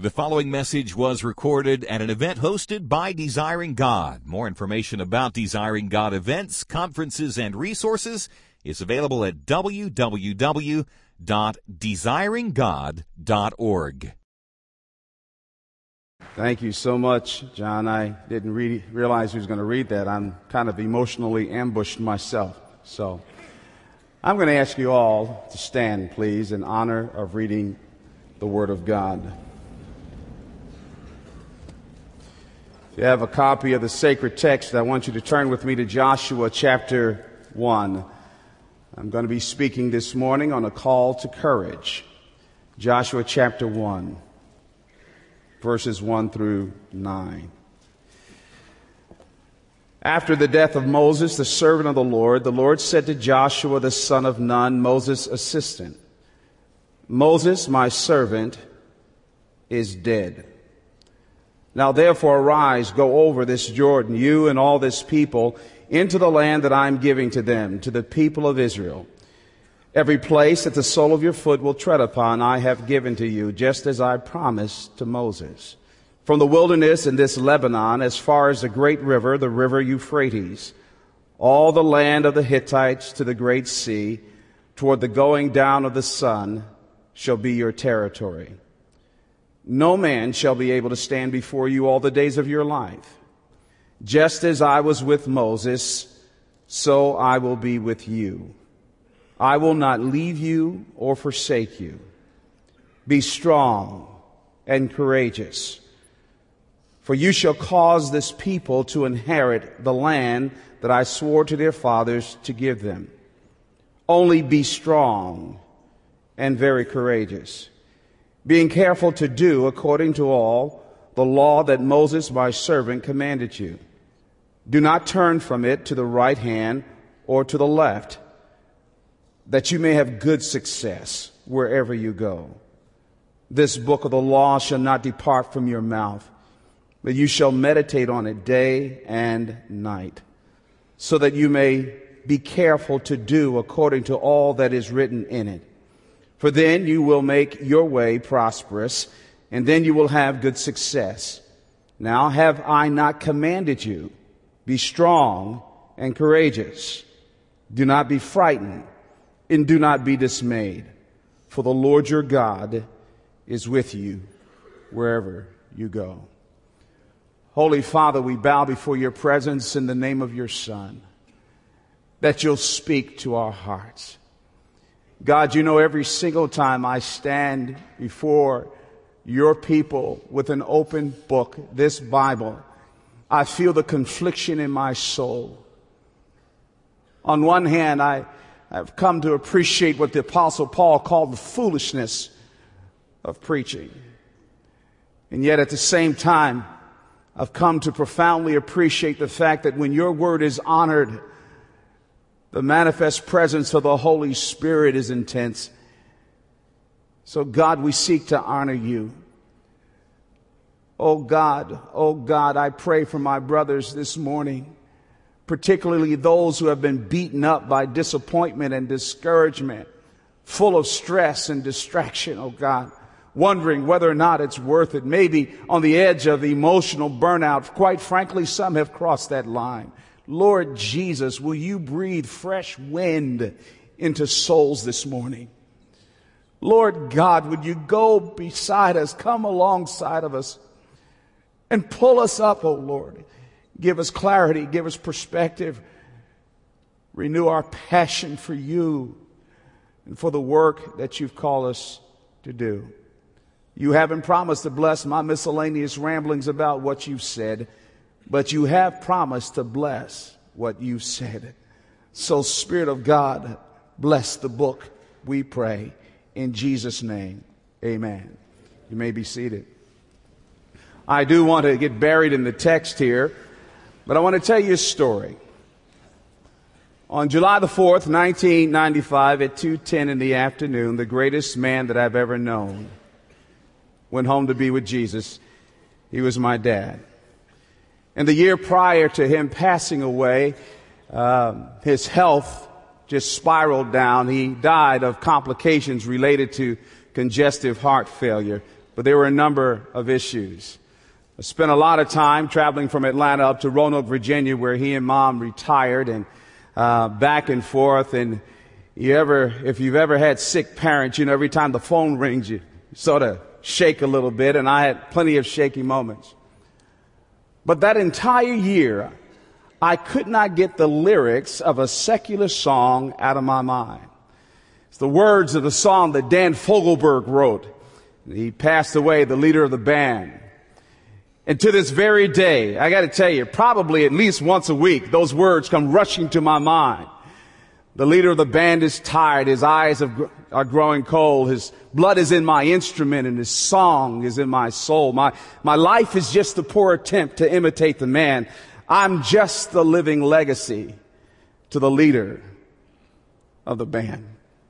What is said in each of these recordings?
The following message was recorded at an event hosted by Desiring God. More information about Desiring God events, conferences, and resources is available at www.desiringgod.org. Thank you so much, John. I didn't realize he was going to read that. I'm kind of emotionally ambushed myself. So I'm going to ask you all to stand, please, in honor of reading the Word of God. If you have a copy of the sacred text, I want you to turn with me to Joshua chapter 1. I'm going to be speaking this morning on a call to courage. Joshua chapter 1, verses 1 through 9. After the death of Moses, the servant of the Lord said to Joshua the son of Nun, Moses' assistant, "Moses, my servant, is dead. Now therefore arise, go over this Jordan, you and all this people, into the land that I am giving to them, to the people of Israel. Every place that the sole of your foot will tread upon, I have given to you, just as I promised to Moses. From the wilderness in this Lebanon, as far as the great river, the river Euphrates, all the land of the Hittites to the great sea, toward the going down of the sun, shall be your territory. No man shall be able to stand before you all the days of your life. Just as I was with Moses, so I will be with you. I will not leave you or forsake you. Be strong and courageous, for you shall cause this people to inherit the land that I swore to their fathers to give them. Only be strong and very courageous, being careful to do according to all the law that Moses my servant commanded you. Do not turn from it to the right hand or to the left, that you may have good success wherever you go. This book of the law shall not depart from your mouth, but you shall meditate on it day and night, so that you may be careful to do according to all that is written in it. For then you will make your way prosperous, and then you will have good success. Now have I not commanded you? Be strong and courageous. Do not be frightened, and do not be dismayed, for the Lord your God is with you wherever you go." Holy Father, we bow before your presence in the name of your Son, that you'll speak to our hearts. God, you know every single time I stand before your people with an open book, this Bible, I feel the confliction in my soul. On one hand, I've come to appreciate what the Apostle Paul called the foolishness of preaching. And yet at the same time, I've come to profoundly appreciate the fact that when your word is honored, the manifest presence of the Holy Spirit is intense. So God, we seek to honor you. Oh God, I pray for my brothers this morning, particularly those who have been beaten up by disappointment and discouragement, full of stress and distraction, oh God, wondering whether or not it's worth it, maybe on the edge of emotional burnout. Quite frankly, some have crossed that line. Lord Jesus, will you breathe fresh wind into souls this morning? Lord God, would you go beside us, come alongside of us, and pull us up, oh Lord. Give us clarity, give us perspective. Renew our passion for you and for the work that you've called us to do. You haven't promised to bless my miscellaneous ramblings about what you've said, but you have promised to bless what you've said. So, Spirit of God, bless the book, we pray. In Jesus' name, amen. You may be seated. I do want to get buried in the text here, but I want to tell you a story. On July the 4th, 1995, at 2:10 in the afternoon, the greatest man that I've ever known went home to be with Jesus. He was my dad. And the year prior to him passing away, his health just spiraled down. He died of complications related to congestive heart failure. but there were a number of issues. I spent a lot of time traveling from Atlanta up to Roanoke, Virginia, where he and Mom retired, and back and forth. And if you've ever had sick parents, you know, every time the phone rings, you sort of shake a little bit, and I had plenty of shaky moments. But that entire year, I could not get the lyrics of a secular song out of my mind. It's the words of the song that Dan Fogelberg wrote. He passed away, the leader of the band. And to this very day, I got to tell you, probably at least once a week, those words come rushing to my mind. The leader of the band is tired. His eyes are growing cold. His blood is in my instrument, and his song is in my soul. My life is just a poor attempt to imitate the man. I'm just the living legacy to the leader of the band.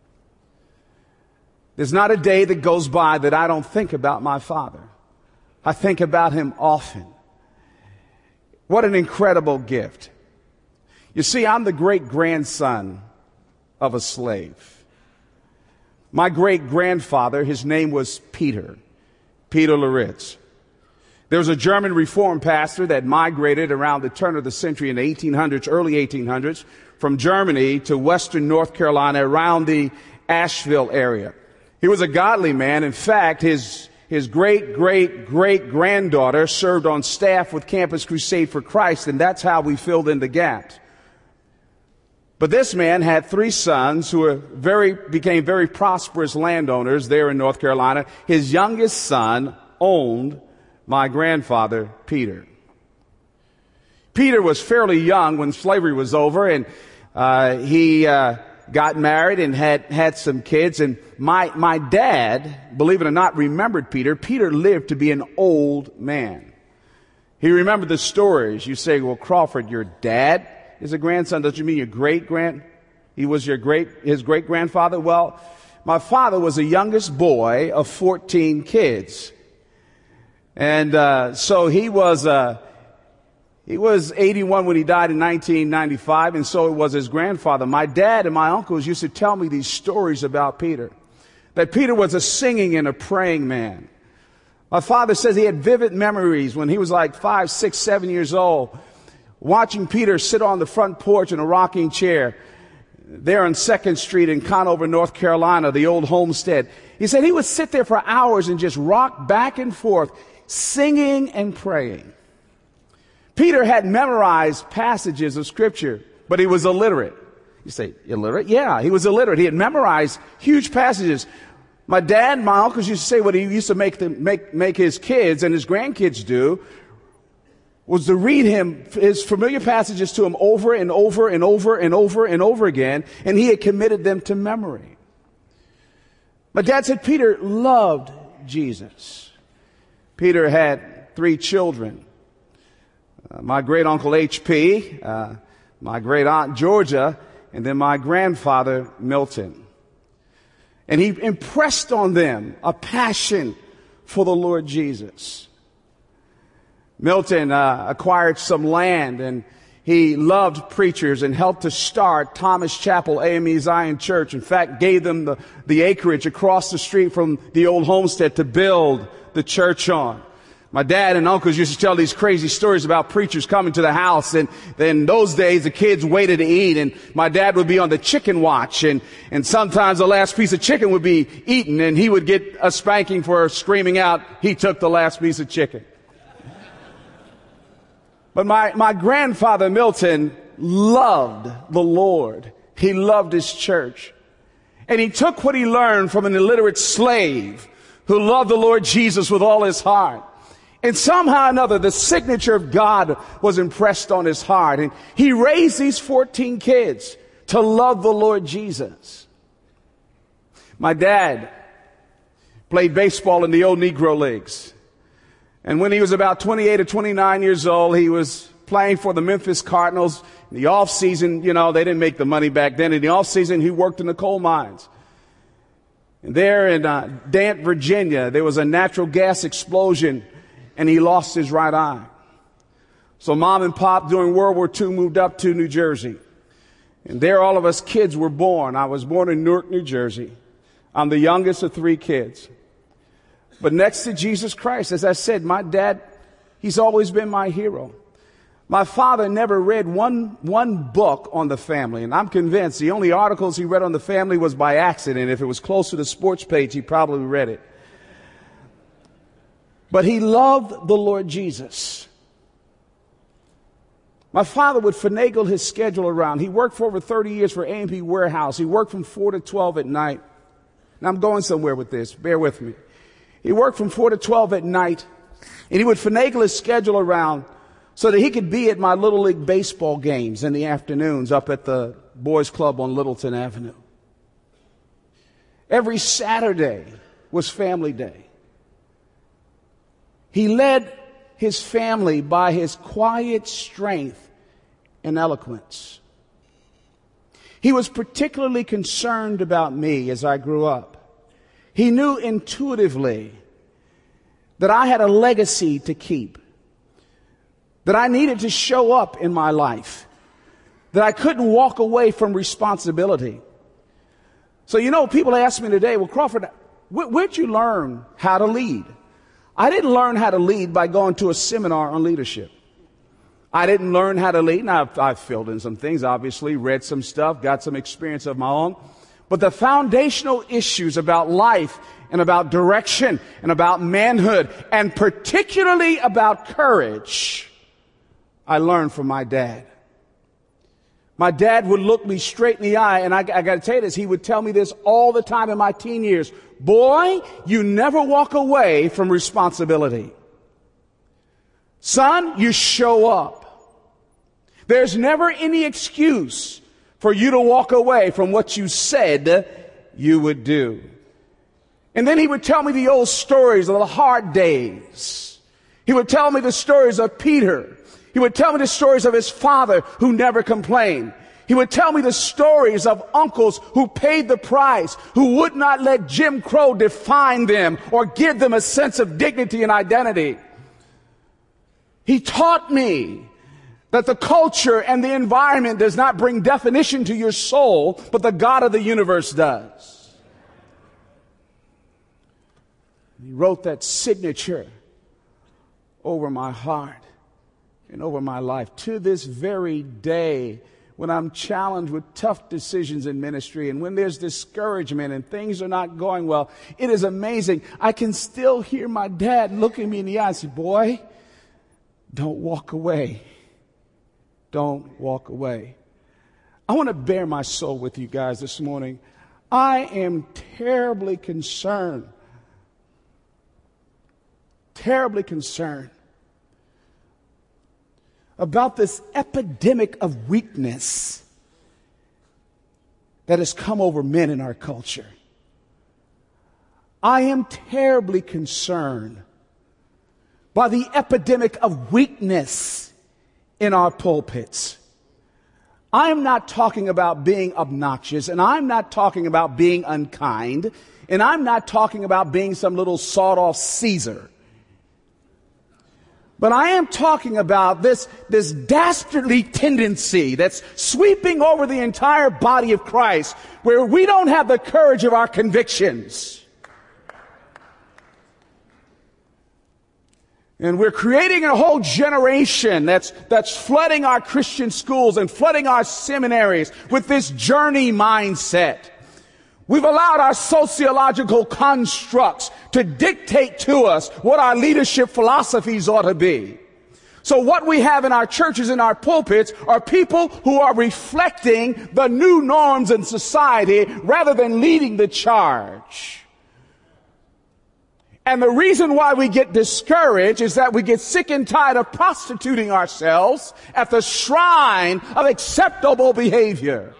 There's not a day that goes by that I don't think about my father. I think about him often. What an incredible gift. You see, I'm the great-grandson of a slave. My great-grandfather, his name was Peter Loritz. There was a German Reformed pastor that migrated around the turn of the century in the 1800s, early 1800s, from Germany to western North Carolina around the Asheville area. He was a godly man. In fact, his great-great-great-granddaughter served on staff with Campus Crusade for Christ, and that's how we filled in the gaps. But this man had 3 sons who became very prosperous landowners there in North Carolina. His youngest son owned my grandfather, Peter. Peter was fairly young when slavery was over, and he got married and had some kids. And my dad, believe it or not, remembered Peter. Peter lived to be an old man. He remembered the stories. You say, well, Crawford, your dad is a grandson. Don't you mean he was his great-grandfather? Well, my father was the youngest boy of 14 kids. And so he was 81 when he died in 1995, and so it was his grandfather. My dad and my uncles used to tell me these stories about Peter, that Peter was a singing and a praying man. My father says he had vivid memories when he was like 5, 6, 7 years old, watching Peter sit on the front porch in a rocking chair there on 2nd Street in Conover, North Carolina, the old homestead. He said he would sit there for hours and just rock back and forth, singing and praying. Peter had memorized passages of Scripture, but he was illiterate. You say, illiterate? Yeah, he was illiterate. He had memorized huge passages. My dad and my uncles used to say what he used to make his kids and his grandkids do was to read him his familiar passages to him over and over and over and over and over again, and he had committed them to memory. My dad said Peter loved Jesus. Peter had 3 children. My great uncle H.P., my great aunt Georgia, and then my grandfather Milton. And he impressed on them a passion for the Lord Jesus. Milton acquired some land, and he loved preachers and helped to start Thomas Chapel AME Zion Church. In fact, gave them the acreage across the street from the old homestead to build the church on. My dad and uncles used to tell these crazy stories about preachers coming to the house, and then in those days the kids waited to eat, and my dad would be on the chicken watch, and sometimes the last piece of chicken would be eaten, and he would get a spanking for screaming out he took the last piece of chicken. But my grandfather Milton loved the Lord. He loved his church. And he took what he learned from an illiterate slave who loved the Lord Jesus with all his heart. And somehow or another, the signature of God was impressed on his heart. And he raised these 14 kids to love the Lord Jesus. My dad played baseball in the old Negro Leagues. And when he was about 28 or 29 years old, he was playing for the Memphis Cardinals. In the off season, you know, they didn't make the money back then. In the off season, he worked in the coal mines. And there in Dant, Virginia, there was a natural gas explosion, and he lost his right eye. So Mom and Pop during World War II moved up to New Jersey. And there all of us kids were born. I was born in Newark, New Jersey. I'm the youngest of 3 kids. But next to Jesus Christ, as I said, my dad, he's always been my hero. My father never read one book on the family, and I'm convinced the only articles he read on the family was by accident. If it was close to the sports page, he probably read it. But he loved the Lord Jesus. My father would finagle his schedule around. He worked for over 30 years for A&P Warehouse. He worked from 4 to 12 at night. Now I'm going somewhere with this. Bear with me. He worked from 4 to 12 at night, and he would finagle his schedule around so that he could be at my Little League baseball games in the afternoons up at the boys club on Littleton Avenue. Every Saturday was family day. He led his family by his quiet strength and eloquence. He was particularly concerned about me as I grew up. He knew intuitively that I had a legacy to keep, that I needed to show up in my life, that I couldn't walk away from responsibility. So, people ask me today, well, Crawford, where'd you learn how to lead? I didn't learn how to lead by going to a seminar on leadership. I didn't learn how to lead. Now, I've filled in some things, obviously, read some stuff, got some experience of my own. But the foundational issues about life and about direction and about manhood and particularly about courage, I learned from my dad. My dad would look me straight in the eye, and I got to tell you this, he would tell me this all the time in my teen years. Boy, you never walk away from responsibility. Son, you show up. There's never any excuse for you to walk away from what you said you would do. And then he would tell me the old stories of the hard days. He would tell me the stories of Peter. He would tell me the stories of his father who never complained. He would tell me the stories of uncles who paid the price, who would not let Jim Crow define them or give them a sense of dignity and identity. He taught me that the culture and the environment does not bring definition to your soul, but the God of the universe does. He wrote that signature over my heart and over my life. To this very day, when I'm challenged with tough decisions in ministry and when there's discouragement and things are not going well, it is amazing. I can still hear my dad looking me in the eye and say, boy, don't walk away. Don't walk away. I want to bare my soul with you guys this morning. I am terribly concerned about this epidemic of weakness that has come over men in our culture. I am terribly concerned by the epidemic of weakness in our pulpits. I am not talking about being obnoxious, and I'm not talking about being unkind, and I'm not talking about being some little sawed-off Caesar. But I am talking about this dastardly tendency that's sweeping over the entire body of Christ, where we don't have the courage of our convictions. And we're creating a whole generation that's flooding our Christian schools and flooding our seminaries with this journey mindset. We've allowed our sociological constructs to dictate to us what our leadership philosophies ought to be. So what we have in our churches and our pulpits are people who are reflecting the new norms in society rather than leading the charge. And the reason why we get discouraged is that we get sick and tired of prostituting ourselves at the shrine of acceptable behavior.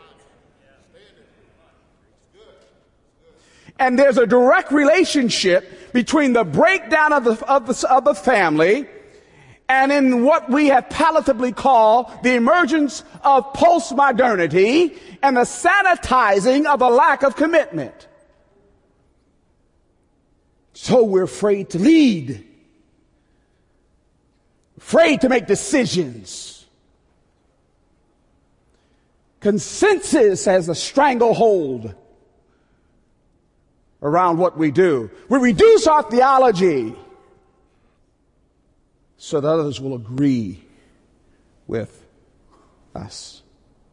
And there's a direct relationship between the breakdown of the family and in what we have palatably called the emergence of postmodernity and the sanitizing of a lack of commitment. So we're afraid to lead, afraid to make decisions. Consensus has a stranglehold. around what we do. We reduce our theology so that others will agree with us.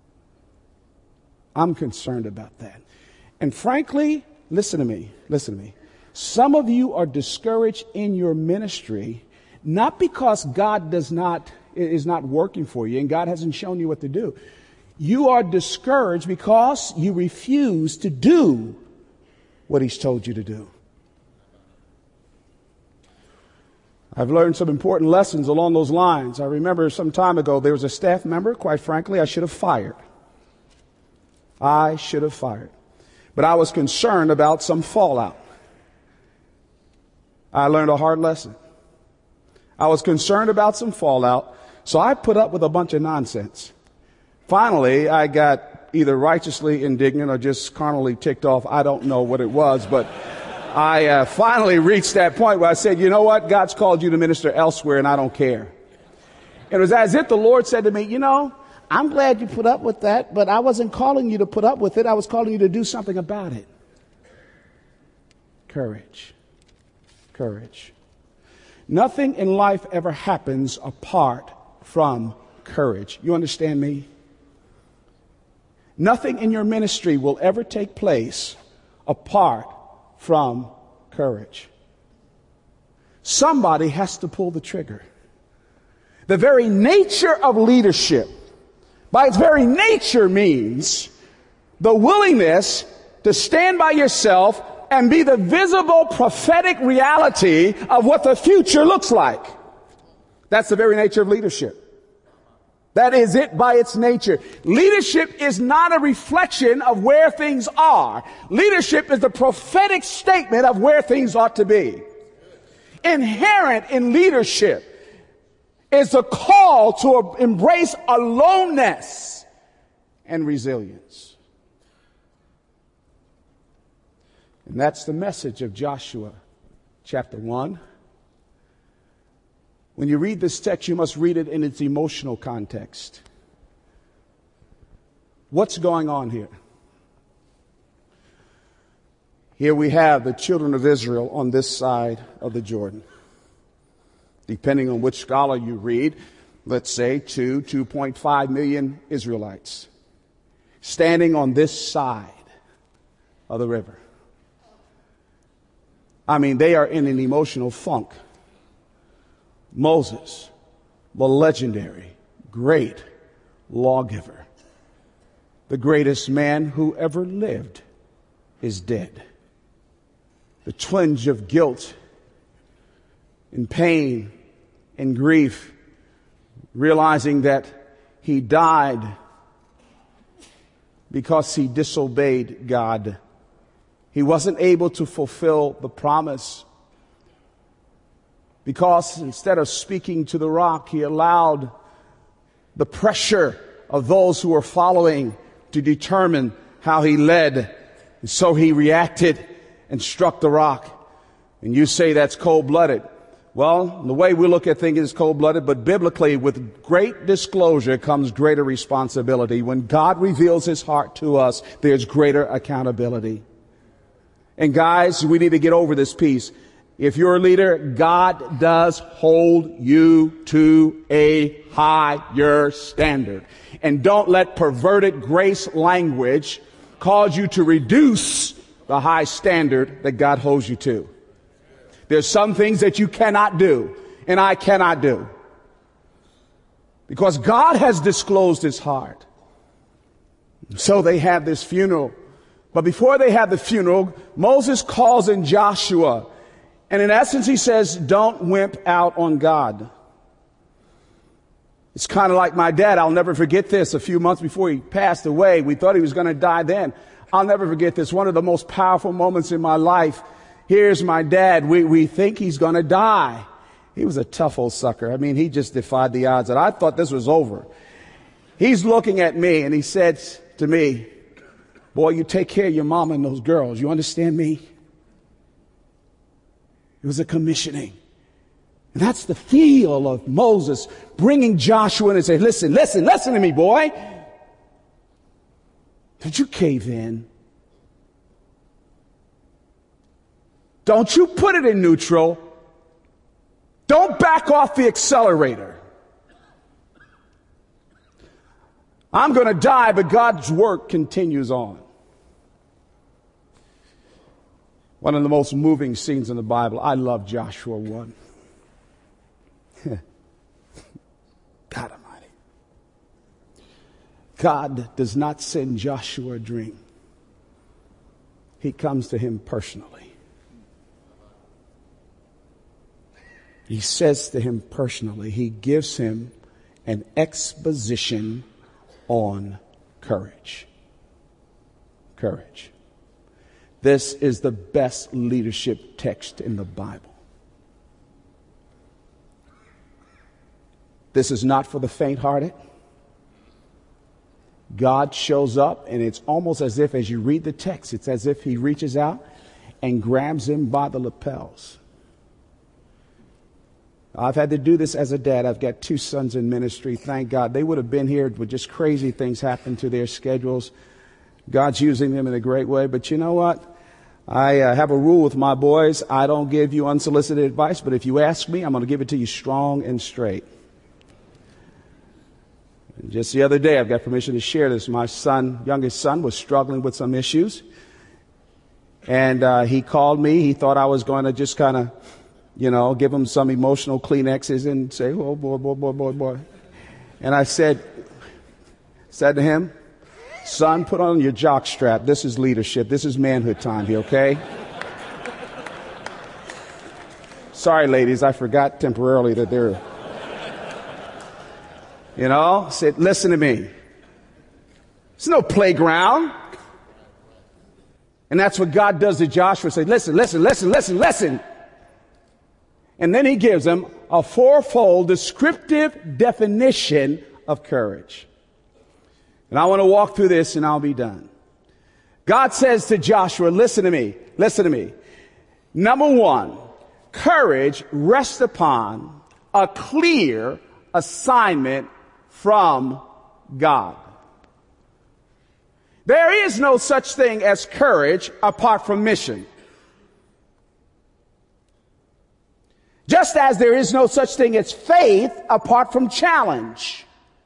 I'm concerned about that. And frankly, listen to me. Some of you are discouraged in your ministry, not because God is not working for you and God hasn't shown you what to do. You are discouraged because you refuse to do what He's told you to do. I've learned some important lessons along those lines. I remember some time ago there was a staff member, quite frankly, I should have fired. But I was concerned about some fallout. I learned a hard lesson. I was concerned about some fallout, so I put up with a bunch of nonsense. Finally, I got either righteously indignant or just carnally ticked off. I don't know what it was, but I finally reached that point where I said, you know what? God's called you to minister elsewhere, and I don't care. It was as if the Lord said to me, you know, I'm glad you put up with that, but I wasn't calling you to put up with it. I was calling you to do something about it. Courage. Nothing in life ever happens apart from courage. You understand me? Nothing in your ministry will ever take place apart from courage. Somebody has to pull the trigger. The very nature of leadership, by its very nature, means the willingness to stand by yourself and be the visible prophetic reality of what the future looks like. That's the very nature of leadership. That is it by its nature. Leadership is not a reflection of where things are. Leadership is the prophetic statement of where things ought to be. Inherent in leadership is a call to embrace aloneness and resilience. And that's the message of Joshua chapter 1. When you read this text, you must read it in its emotional context. What's going on here? Here we have the children of Israel on this side of the Jordan. Depending on which scholar you read, let's say 2.5 million Israelites standing on this side of the river. I mean, they are in an emotional funk. Moses, the legendary, great lawgiver, the greatest man who ever lived, is dead. The twinge of guilt and pain and grief, realizing that he died because he disobeyed God. He wasn't able to fulfill the promise because instead of speaking to the rock, he allowed the pressure of those who were following to determine how he led. And so he reacted and struck the rock. And you say that's cold-blooded. Well, the way we look at things is cold-blooded, but biblically, with great disclosure comes greater responsibility. When God reveals his heart to us, there's greater accountability. And guys, we need to get over this piece. If you're a leader, God does hold you to a higher standard. And don't let perverted grace language cause you to reduce the high standard that God holds you to. There's some things that you cannot do, and I cannot do. Because God has disclosed his heart. So they have this funeral. But before they have the funeral, Moses calls in Joshua. And in essence, he says, don't wimp out on God. It's kind of like my dad. I'll never forget this. A few months before he passed away, we thought he was going to die then. I'll never forget this. One of the most powerful moments in my life. Here's my dad. We think he's going to die. He was a tough old sucker. I mean, he just defied the odds. And I thought this was over. He's looking at me and he said to me, boy, you take care of your mama and those girls. You understand me? It was a commissioning. And that's the feel of Moses bringing Joshua in and saying, listen to me, boy. Did you cave in? Don't you put it in neutral. Don't back off the accelerator. I'm going to die, but God's work continues on. One of the most moving scenes in the Bible. I love Joshua 1. God Almighty. God does not send Joshua a dream. He comes to him personally. He says to him personally, he gives him an exposition on courage. Courage. This is the best leadership text in the Bible. This is not for the faint-hearted. God shows up, and it's almost as if, as you read the text, it's as if he reaches out and grabs him by the lapels. I've had to do this as a dad. I've got 2 sons in ministry. Thank God. They would have been here, but just crazy things happen to their schedules. God's using them in a great way. But you know what? I have a rule with my boys. I don't give you unsolicited advice, but if you ask me, I'm going to give it to you strong and straight. And just the other day, I've got permission to share this. My son, youngest son, was struggling with some issues. And he called me. He thought I was going to just kind of, give him some emotional Kleenexes and say, oh, boy. And I said to him, son, put on your jock strap. This is leadership. This is manhood time here, okay? Sorry, ladies, I forgot temporarily that they're, said, listen to me. It's no playground. And that's what God does to Joshua. Say, listen. And then he gives them a 4-fold descriptive definition of courage. And I want to walk through this and I'll be done. God says to Joshua, listen to me. Number 1, courage rests upon a clear assignment from God. There is no such thing as courage apart from mission. Just as there is no such thing as faith apart from challenge.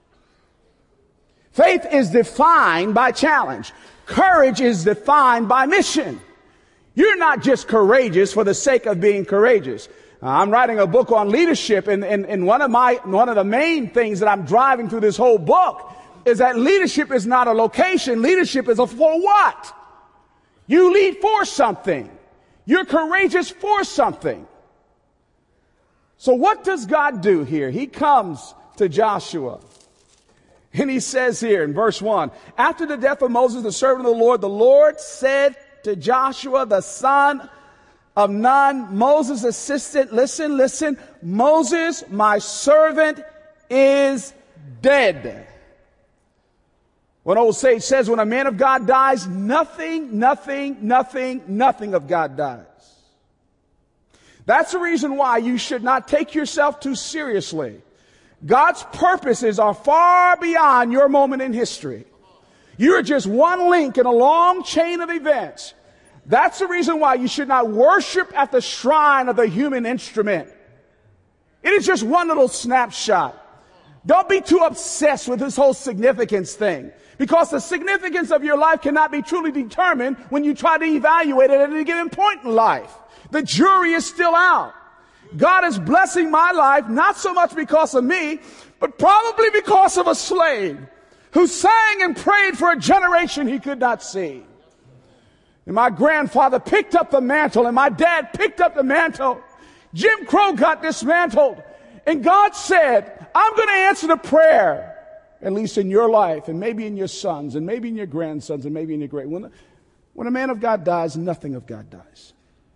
Faith is defined by challenge. Courage is defined by mission. You're not just courageous for the sake of being courageous. I'm writing a book on leadership, and one of the main things that I'm driving through this whole book is that leadership is not a location. Leadership is a for what? You lead for something. You're courageous for something. So what does God do here? He comes to Joshua. And he says here in verse 1, after the death of Moses, the servant of the Lord said to Joshua, the son of Nun, Moses' assistant, listen, Moses, my servant, is dead. One old sage says, when a man of God dies, nothing of God dies. That's the reason why you should not take yourself too seriously. God's purposes are far beyond your moment in history. You're just one link in a long chain of events. That's the reason why you should not worship at the shrine of the human instrument. It is just one little snapshot. Don't be too obsessed with this whole significance thing, because the significance of your life cannot be truly determined when you try to evaluate it at any given point in life. The jury is still out. God is blessing my life, not so much because of me, but probably because of a slave who sang and prayed for a generation he could not see. And my grandfather picked up the mantle, and my dad picked up the mantle. Jim Crow got dismantled. And God said, I'm going to answer the prayer, at least in your life, and maybe in your sons, and maybe in your grandsons, and maybe in your great. When a man of God dies, nothing of God dies.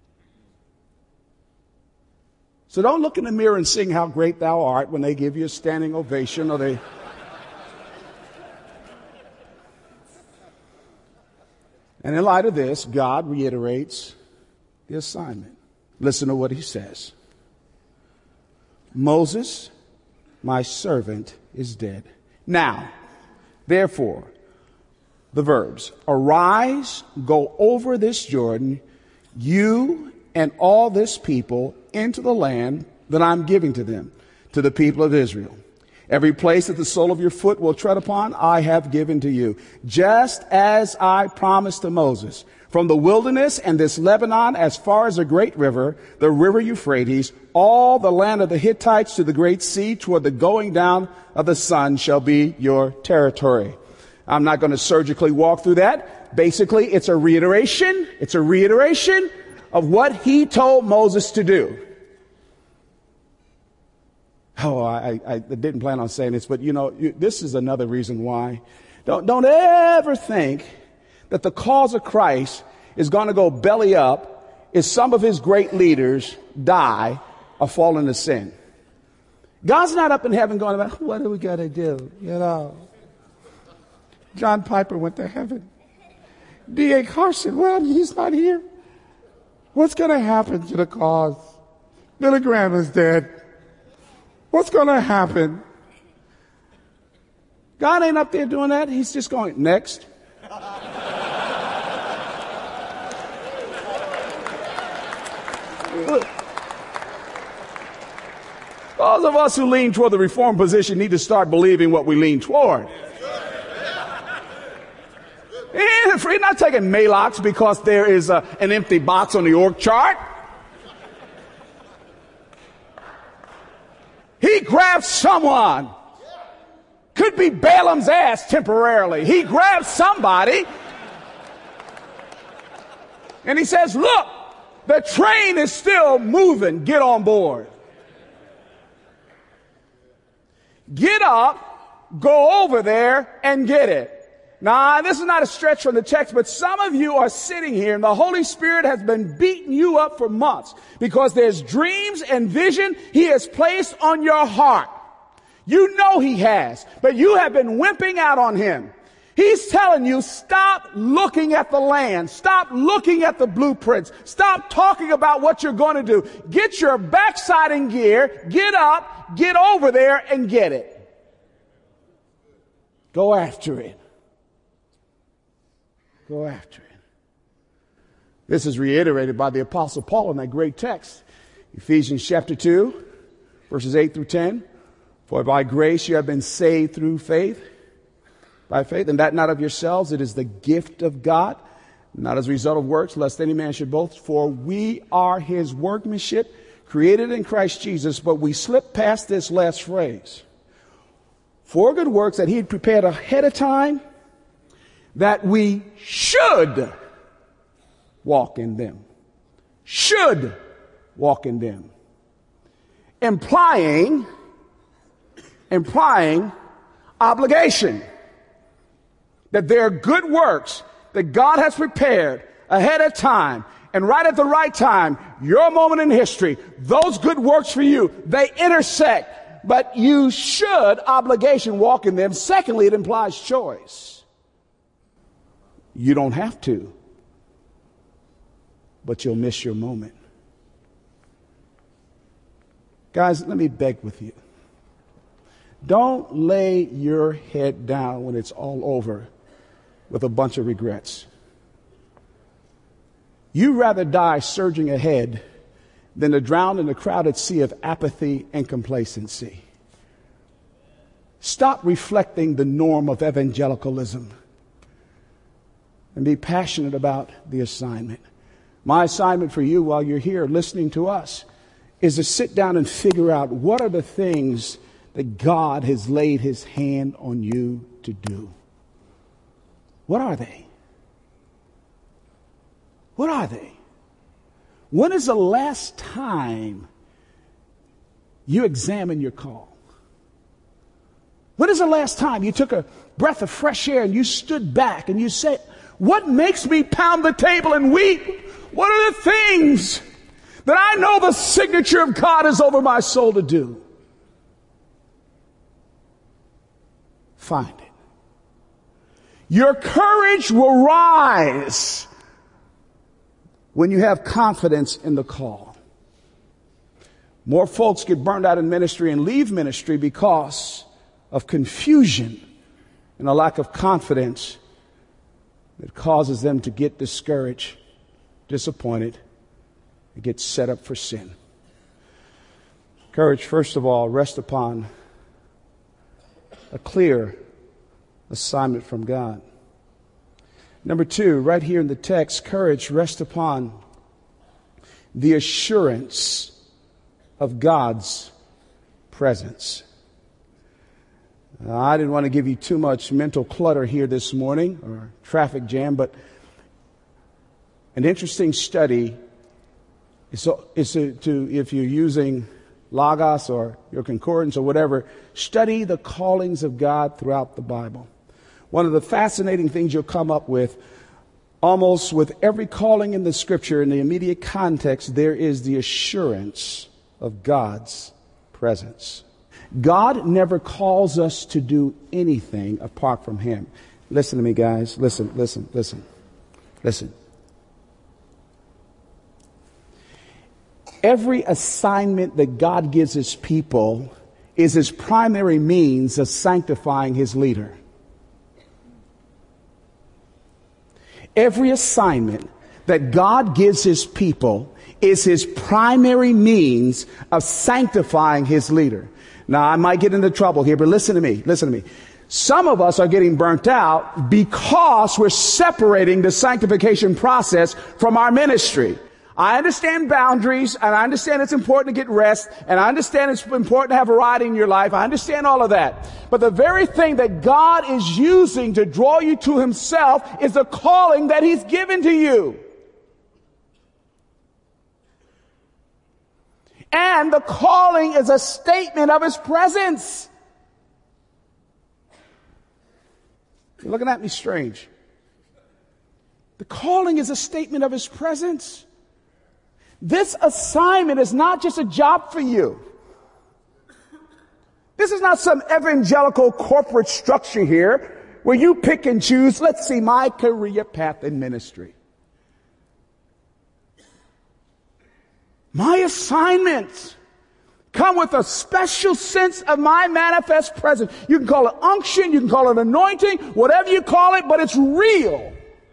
So don't look in the mirror and sing how great thou art when they give you a standing ovation or they... And in light of this, God reiterates the assignment. Listen to what he says. Moses, my servant, is dead. Now, therefore, the verbs, arise, go over this Jordan, you and all this people into the land that I'm giving to them, to the people of Israel. Every place that the sole of your foot will tread upon, I have given to you, just as I promised to Moses. From the wilderness and this Lebanon, as far as the great river, the river Euphrates, all the land of the Hittites to the great sea, toward the going down of the sun, shall be your territory. I'm not going to surgically walk through that. Basically, it's a reiteration. It's a reiteration of what he told Moses to do. Oh, I didn't plan on saying this, but this is another reason why. Don't ever think that the cause of Christ is going to go belly up if some of his great leaders die or fall into sin. God's not up in heaven going about, what do we got to do? John Piper went to heaven. D.A. Carson, well, he's not here. What's going to happen to the cause? Billy Graham is dead. What's going to happen? God ain't up there doing that. He's just going, next. Those of us who lean toward the reform position need to start believing what we lean toward. We're not taking Malox because there is an empty box on the org chart. He grabbed someone. Could be Balaam's ass temporarily. He grabbed somebody. And he says, look, the train is still moving. Get on board. Get up, go over there and get it. Now, this is not a stretch from the text, but some of you are sitting here and the Holy Spirit has been beating you up for months because there's dreams and vision He has placed on your heart. You know He has, but you have been wimping out on Him. He's telling you, stop looking at the land. Stop looking at the blueprints. Stop talking about what you're going to do. Get your backside in gear. Get up, get over there and get it. Go after it. Go after it. This is reiterated by the Apostle Paul in that great text. Ephesians chapter 2, verses 8 through 10. For by grace you have been saved through faith. By faith, and that not of yourselves, it is the gift of God, not as a result of works, lest any man should boast. For we are His workmanship, created in Christ Jesus. But we slip past this last phrase. For good works that He had prepared ahead of time, that we should walk in them. Should walk in them. Implying obligation. That there are good works that God has prepared ahead of time. And right at the right time, your moment in history, those good works for you, they intersect. But you should, obligation, walk in them. Secondly, it implies choice. You don't have to, but you'll miss your moment. Guys, let me beg with you. Don't lay your head down when it's all over with a bunch of regrets. You'd rather die surging ahead than to drown in the crowded sea of apathy and complacency. Stop reflecting the norm of evangelicalism and be passionate about the assignment. My assignment for you while you're here listening to us is to sit down and figure out what are the things that God has laid His hand on you to do. What are they? What are they? When is the last time you examined your call? When is the last time you took a breath of fresh air and you stood back and you said, what makes me pound the table and weep? What are the things that I know the signature of God is over my soul to do? Find it. Your courage will rise when you have confidence in the call. More folks get burned out in ministry and leave ministry because of confusion and a lack of confidence that causes them to get discouraged, disappointed, It gets set up for sin. Courage, first of all, rests upon a clear assignment from God. Number two, right here in the text, courage rests upon the assurance of God's presence. I didn't want to give you too much mental clutter here this morning, or traffic jam, but an interesting study is to, if you're using Logos or your concordance or whatever, study the callings of God throughout the Bible. One of the fascinating things you'll come up with, almost with every calling in the Scripture, in the immediate context, there is the assurance of God's presence. God never calls us to do anything apart from Him. Listen to me, guys. Listen. Every assignment that God gives His people is His primary means of sanctifying His leader. Every assignment that God gives His people is His primary means of sanctifying His leader. Now, I might get into trouble here, but listen to me. Some of us are getting burnt out because we're separating the sanctification process from our ministry. I understand boundaries, and I understand it's important to get rest, and I understand it's important to have variety in your life. I understand all of that. But the very thing that God is using to draw you to Himself is the calling that He's given to you. And the calling is a statement of His presence. You're looking at me strange. The calling is a statement of His presence. This assignment is not just a job for you. This is not some evangelical corporate structure here where you pick and choose, let's see, my career path in ministry. My assignments come with a special sense of my manifest presence. You can call it unction, you can call it anointing, whatever you call it, but it's real.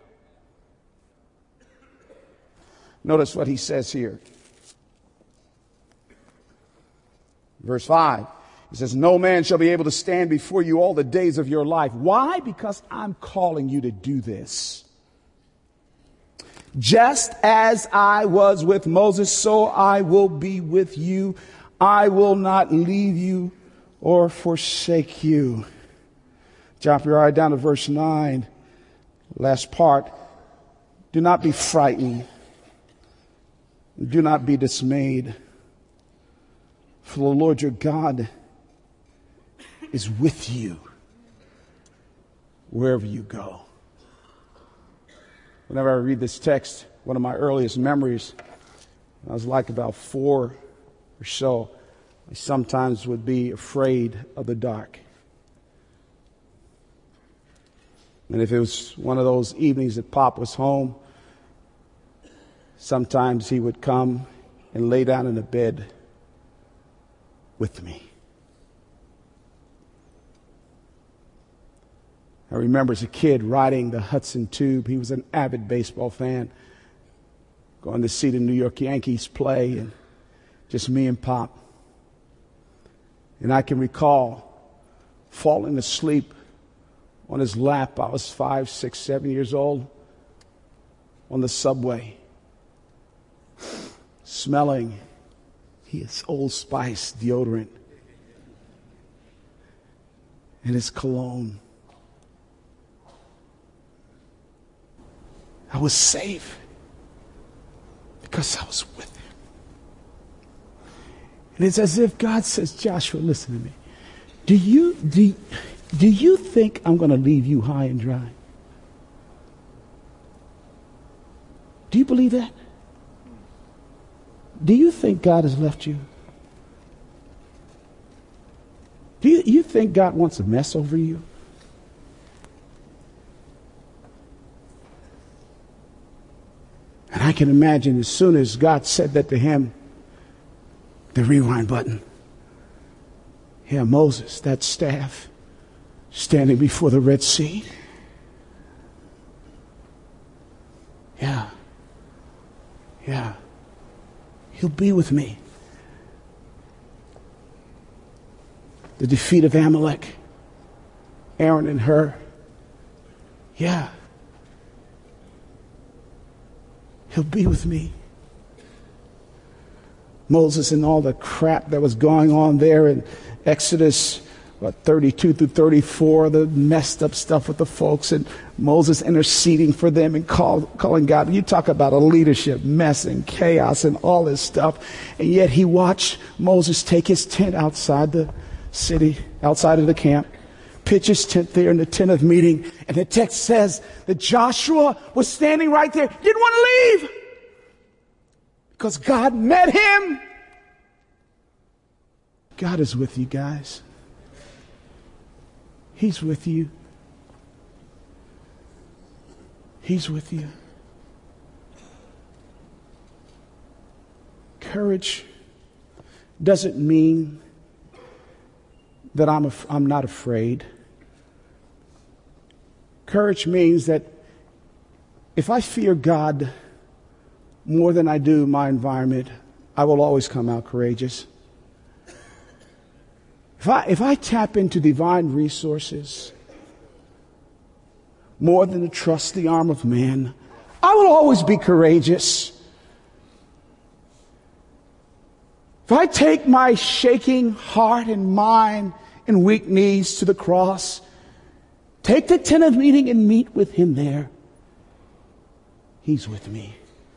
Notice what he says here. Verse 5. He says, no man shall be able to stand before you all the days of your life. Why? Because I'm calling you to do this. Just as I was with Moses, so I will be with you. I will not leave you or forsake you. Jump your eye down to verse 9. Last part. Do not be frightened. Do not be dismayed. For the Lord your God is with you wherever you go. Whenever I read this text, one of my earliest memories, when I was like about 4 or so, I sometimes would be afraid of the dark. And if it was one of those evenings that Pop was home, sometimes he would come and lay down in the bed with me. I remember as a kid riding the Hudson Tube. He was an avid baseball fan. Going to see the New York Yankees play, and just me and Pop. And I can recall falling asleep on his lap. I was 5, 6, 7 years old on the subway, smelling his Old Spice deodorant and his cologne. I was safe because I was with him. And it's as if God says, Joshua, listen to me. Do you think I'm going to leave you high and dry? Do you believe that? Do you think God has left you? Do you think God wants a mess over you? And I can imagine as soon as God said that to him, the rewind button. Here, Moses, that staff, standing before the Red Sea. Yeah. He'll be with me. The defeat of Amalek, Aaron and Hur. Yeah. He'll be with me. Moses and all the crap that was going on there in Exodus 32 through 34, the messed up stuff with the folks, and Moses interceding for them and calling God. You talk about a leadership mess and chaos and all this stuff. And yet he watched Moses take his tent outside the city, outside of the camp, pitch his tent there in the tent of meeting. And the text says that Joshua was standing right there. Didn't want to leave because God met him. God is with you guys. He's with you. He's with you. Courage doesn't mean that I'm not afraid. Courage means that if I fear God more than I do my environment, I will always come out courageous. If I tap into divine resources more than to trust the arm of man, I will always be courageous. If I take my shaking heart and mind and weak knees to the cross, take the tent of meeting and meet with him there, he's with me.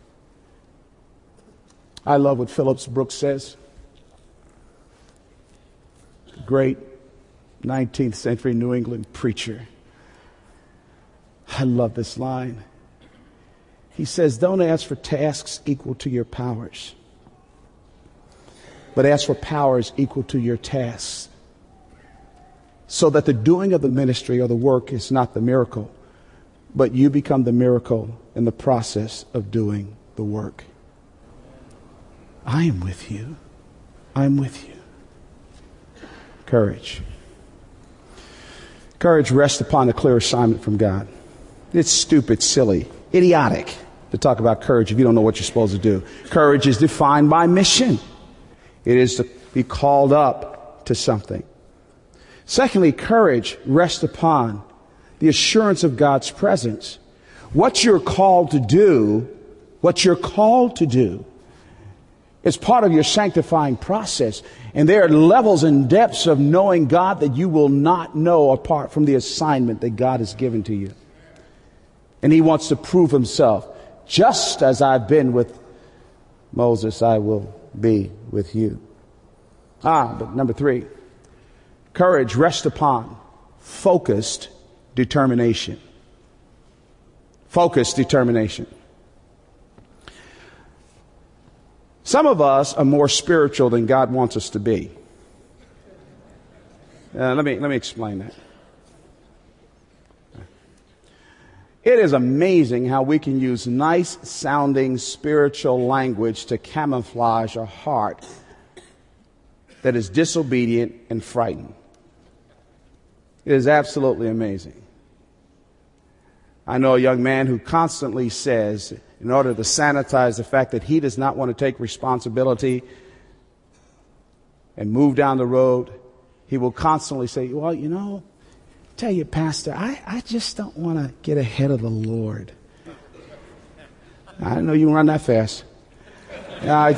I love what Phillips Brooks says. Great 19th century New England preacher. I love this line. He says, don't ask for tasks equal to your powers, but ask for powers equal to your tasks, so that the doing of the ministry or the work is not the miracle, but you become the miracle in the process of doing the work. I am with you. I'm with you. Courage. Courage rests upon a clear assignment from God. It's stupid, silly, idiotic to talk about courage if you don't know what you're supposed to do. Courage is defined by mission. It is to be called up to something. Secondly, courage rests upon the assurance of God's presence. What you're called to do is part of your sanctifying process. And there are levels and depths of knowing God that you will not know apart from the assignment that God has given to you. And he wants to prove himself. Just as I've been with Moses, I will be with you. But number 3, courage rests upon focused determination. Focused determination. Some of us are more spiritual than God wants us to be. Let me explain that. It is amazing how we can use nice sounding spiritual language to camouflage a heart that is disobedient and frightened. It is absolutely amazing. I know a young man who constantly says, in order to sanitize the fact that he does not want to take responsibility and move down the road, he will constantly say, well, tell you, Pastor, I just don't want to get ahead of the Lord. I didn't know you can run that fast. I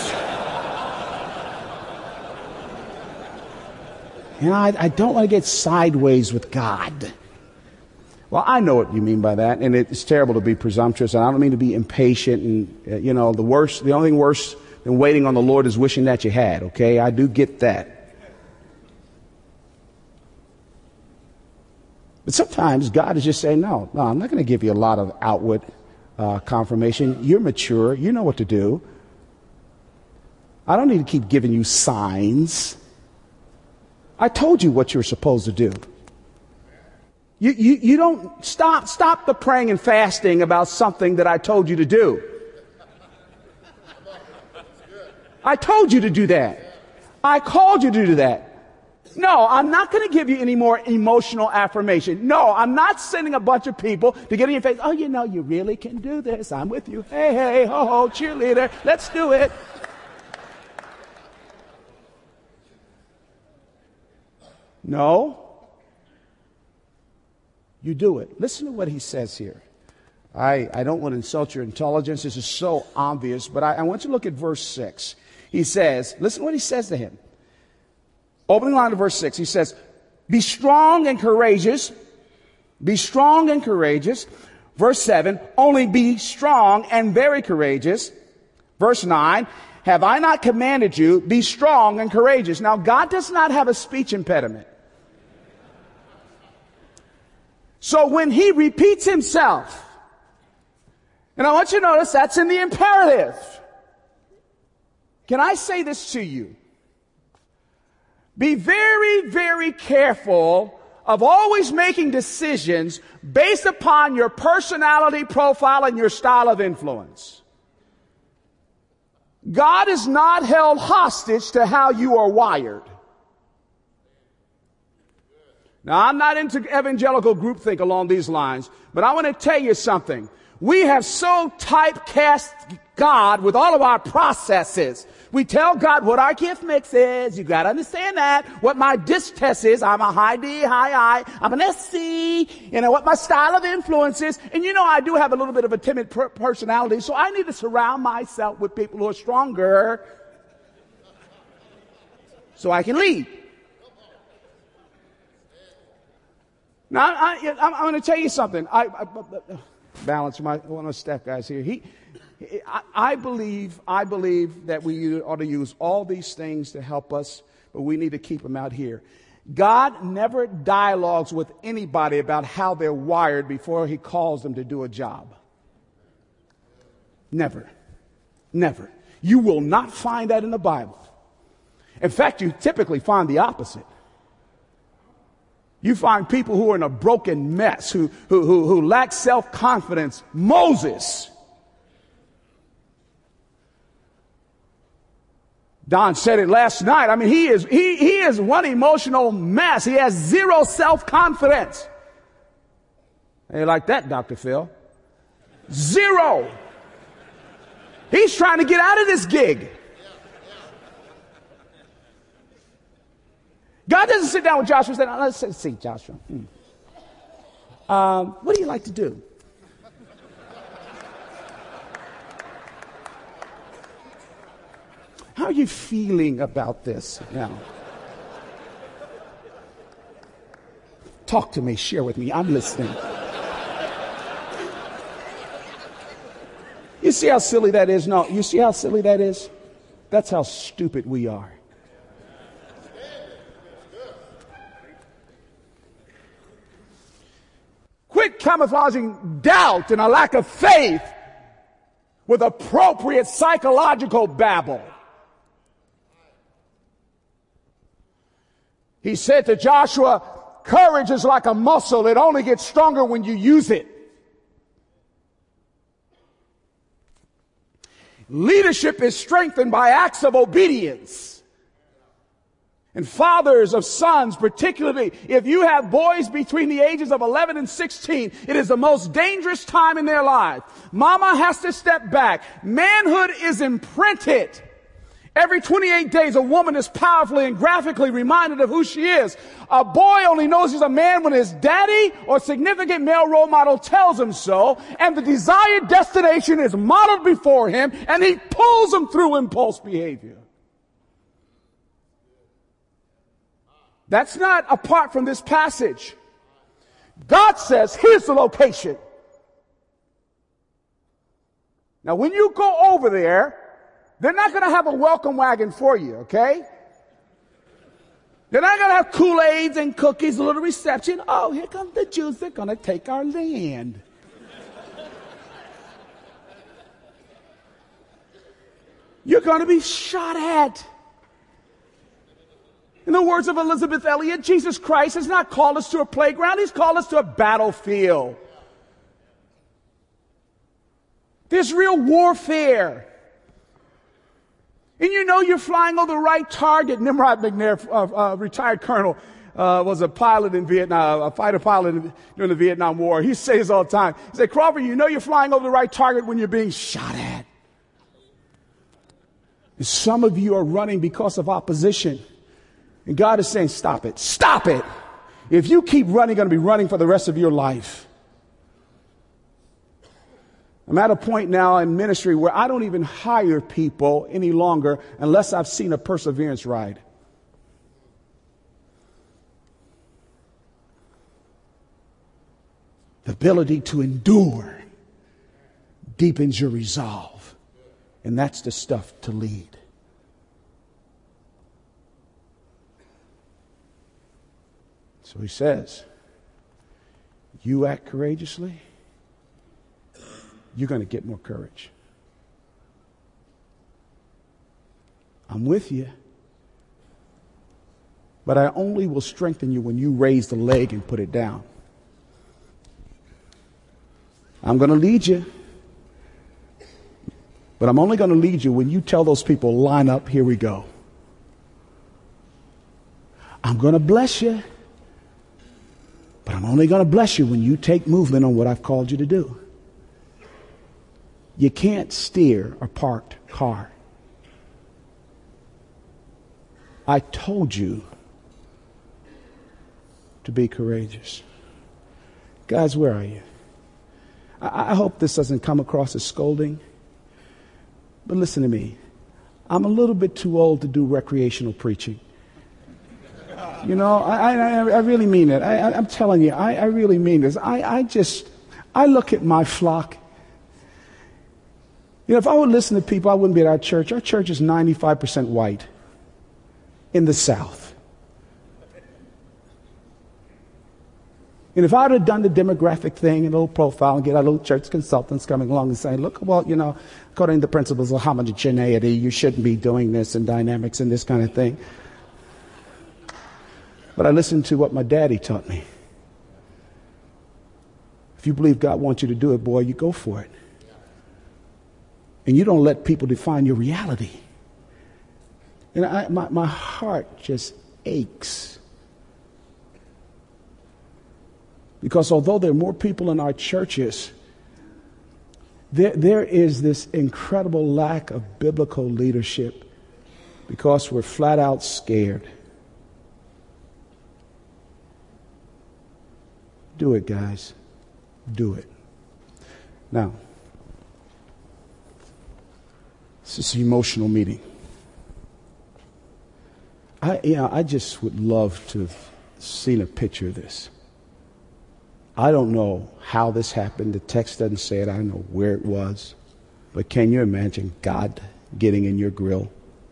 don't want to get sideways with God. Well, I know what you mean by that, and it's terrible to be presumptuous, and I don't mean to be impatient, and, the only thing worse than waiting on the Lord is wishing that you had, okay? I do get that. But sometimes God is just saying, no, I'm not going to give you a lot of outward confirmation. You're mature. You know what to do. I don't need to keep giving you signs. I told you what you're supposed to do. You don't stop the praying and fasting about something that I told you to do. I told you to do that. I called you to do that. No, I'm not going to give you any more emotional affirmation. No, I'm not sending a bunch of people to get in your face. Oh, you really can do this. I'm with you. Hey, ho, cheerleader. Let's do it. No. You do it. Listen to what he says here. I don't want to insult your intelligence. This is so obvious, but I want you to look at verse 6. He says, listen to what he says to him. Opening line of verse 6, he says, be strong and courageous. Be strong and courageous. Verse 7, only be strong and very courageous. Verse 9, have I not commanded you, be strong and courageous. Now, God does not have a speech impediment. So when he repeats himself, and I want you to notice that's in the imperative. Can I say this to you? Be very, very careful of always making decisions based upon your personality profile and your style of influence. God is not held hostage to how you are wired. Now, I'm not into evangelical groupthink along these lines, but I want to tell you something. We have so typecast God with all of our processes. We tell God what our gift mix is. You got to understand that. What my disc test is. I'm a high D, high I. I'm an SC. You know, what my style of influence is. And you know, I do have a little bit of a timid personality, so I need to surround myself with people who are stronger so I can lead. Now, I'm going to tell you something. Balance one of the step guys here. I believe that we ought to use all these things to help us, but we need to keep them out here. God never dialogues with anybody about how they're wired before he calls them to do a job. Never. Never. You will not find that in the Bible. In fact, you typically find the opposite. You find people who are in a broken mess, who lack self-confidence. Moses. Don said it last night. I mean, he is one emotional mess. He has zero self-confidence. How you like that, Dr. Phil? Zero. He's trying to get out of this gig. God doesn't sit down with Joshua and say, now, let's see, Joshua. What do you like to do? How are you feeling about this now? Talk to me, share with me. I'm listening. You see how silly that is? No, you see how silly that is? That's how stupid we are. Quit camouflaging doubt and a lack of faith with appropriate psychological babble. He said to Joshua, courage is like a muscle. It only gets stronger when you use it. Leadership is strengthened by acts of obedience. And fathers of sons, particularly, if you have boys between the ages of 11 and 16, it is the most dangerous time in their life. Mama has to step back. Manhood is imprinted. Every 28 days, a woman is powerfully and graphically reminded of who she is. A boy only knows he's a man when his daddy or significant male role model tells him so, and the desired destination is modeled before him, and he pulls him through impulse behavior. That's not apart from this passage. God says, here's the location. Now, when you go over there, they're not going to have a welcome wagon for you, okay? They're not going to have Kool-Aids and cookies, a little reception. Oh, here comes the Jews. They're going to take our land. You're going to be shot at. In the words of Elizabeth Elliot, Jesus Christ has not called us to a playground. He's called us to a battlefield. There's real warfare. And you know you're flying over the right target. Nimrod McNair, retired colonel, was a pilot in Vietnam, a fighter pilot during the Vietnam War. He says all the time, he said, Crawford, you know you're flying over the right target when you're being shot at. And some of you are running because of opposition. And God is saying, stop it. Stop it. If you keep running, you're going to be running for the rest of your life. I'm at a point now in ministry where I don't even hire people any longer unless I've seen a perseverance ride. The ability to endure deepens your resolve. And that's the stuff to lead. So he says, you act courageously, you're going to get more courage. I'm with you. But I only will strengthen you when you raise the leg and put it down. I'm going to lead you. But I'm only going to lead you when you tell those people, line up, here we go. I'm going to bless you. But I'm only going to bless you when you take movement on what I've called you to do. You can't steer a parked car. I told you to be courageous. Guys, where are you? I hope this doesn't come across as scolding. But listen to me. I'm a little bit too old to do recreational preaching. You know, I really mean it. I'm telling you, I really mean this. I look at my flock. You know, if I would listen to people, I wouldn't be at our church. Our church is 95% white in the South. And if I would have done the demographic thing, a little profile, and get our little church consultants coming along and saying, look, well, you know, according to the principles of homogeneity, you shouldn't be doing this and dynamics and this kind of thing. But I listened to what my daddy taught me. If you believe God wants you to do it, boy, you go for it. And you don't let people define your reality. And my heart just aches. Because although there are more people in our churches, there is this incredible lack of biblical leadership because we're flat out scared. Do it, guys. Do it. Now, this is an emotional meeting. I just would love to have seen a picture of this. I don't know how this happened. The text doesn't say it. I don't know where it was. But can you imagine God getting in your grill?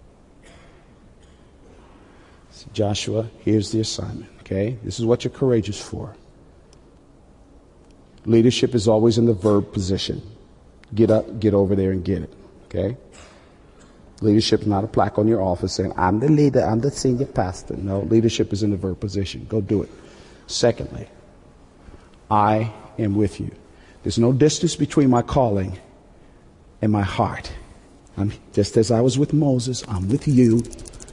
So Joshua, here's the assignment, okay? This is what you're courageous for. Leadership is always in the verb position. Get up, get over there, and get it, okay? Leadership is not a plaque on your office saying, I'm the leader, I'm the senior pastor. No, leadership is in the verb position. Go do it. Secondly, I am with you. There's no distance between my calling and my heart. Just as I was with Moses, I'm with you.